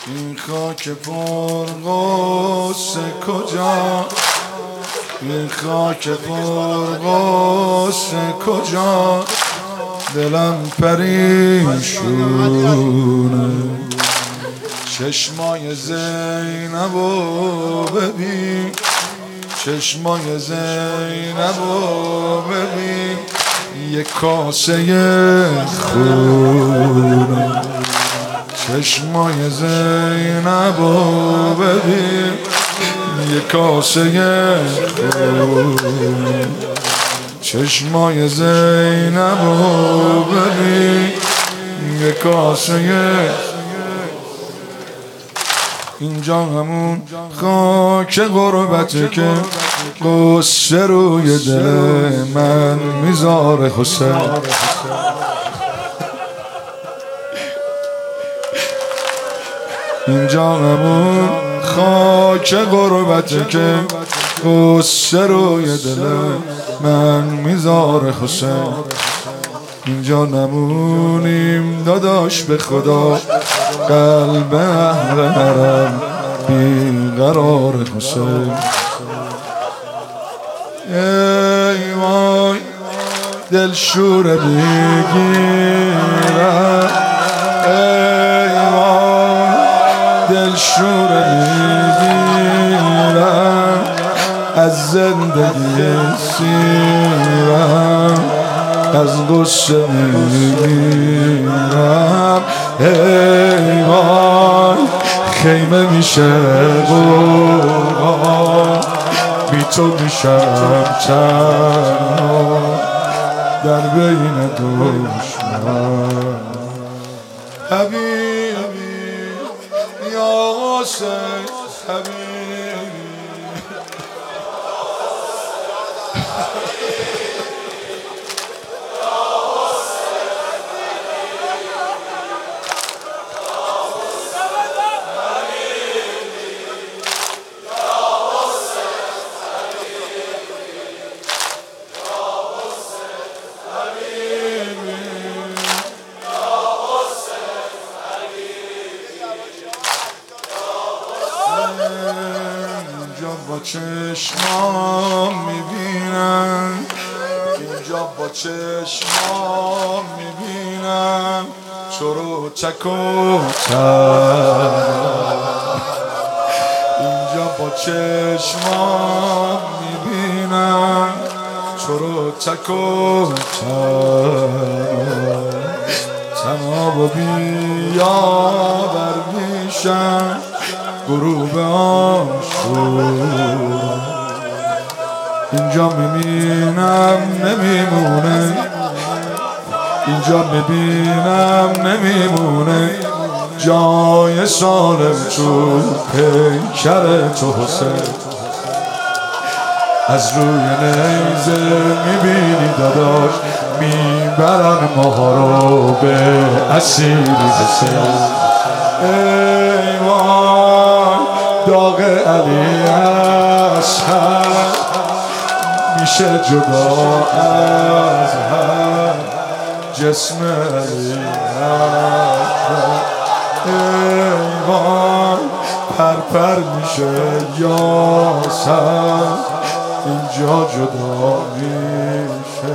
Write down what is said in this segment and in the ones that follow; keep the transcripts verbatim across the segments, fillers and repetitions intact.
این خاک پر غصه کجا، این خاک پر غصه کجا، دلم پریشونه. چشمای زینبو ببین، چشمای زینبو ببین، یک کاسه خونه. چشمای زینبو ببین، یک کاسه خونه. چشمای زینبو ببین، یک کاسه. اینجا همون خاک غربته که قصه روی دل من میذاره حسین. اینجا همون خاک غربته که قصه روی دل من میذاره حسین. اینجا نمونیم داداش به خدا، قلب اهل حرم بیقرار حسین. ای وای دل شوره بگیرم، ای وای دل شوره بگیرم، از زندگی سیرم از غصه میمیرم. ای وای خیمه میشه قرآن، بی تو میشم تنها در بین دشمن. حبیبی یا حسین حبیبی، با چشمام میبینم، اینجا با چشمام میبینم چرو چک و تر. اینجا با چشمام میبینم چرو چک و تر. تناب و بیاور میشم غروب آشور. اینجا میبینم نمیمونه، اینجا میبینم نمیمونه جای سالم تو پیکر تو حسین. از روی نیزه میبینی داداش میبرن ماها رو به اسیری حسین. ای وای داغ علی اصغر میشه جدا از هر جسم علی اکبر. ای وای پرپر میشه یاسر، اینجا جدا میشه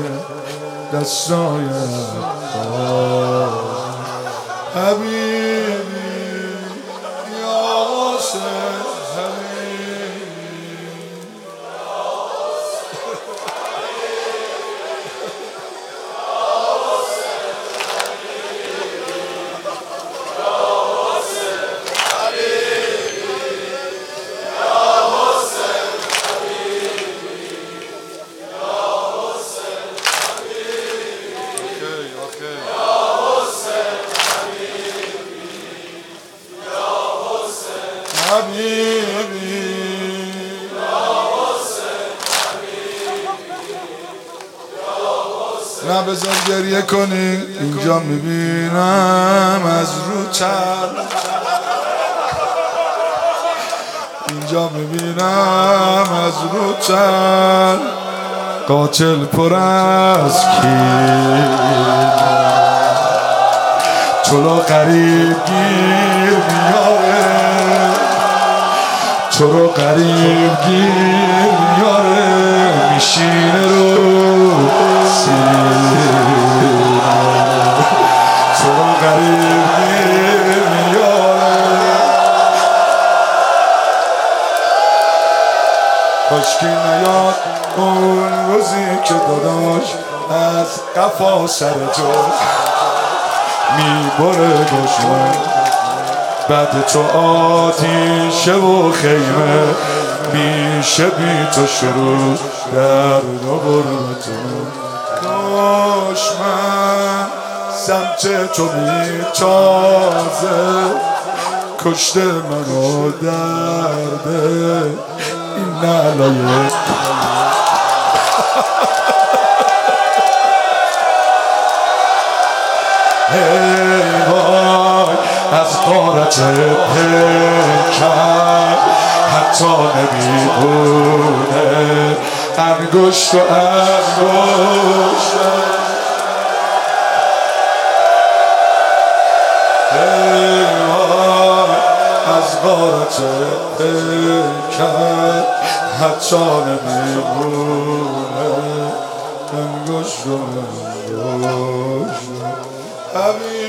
دستای عباس. حبیبی یا حسین حبیبی نه بذار گریه کنی. اینجا میبینم از رو چر، اینجا میبینم از رو چر قاتل پر از کین. چلو قریب گیر میاد تو رو غریب گیر میاره میشینه رو سینه تو رو غریب گیر میاره کاشکی نیاد اون روزی که داداش از قفا سر تو میبره دشمن بعد تو آتیشه و خیمه میشه بی تو شروع درد و غربتون دشمن سمت تو میتازه کشته منو درده این نلایه ای وای از غارت پیکر حتی نمیبونه انگشت و انگشت ای وای از غارت پیکر حتی نمیبونه انگشت و انگشت حبیب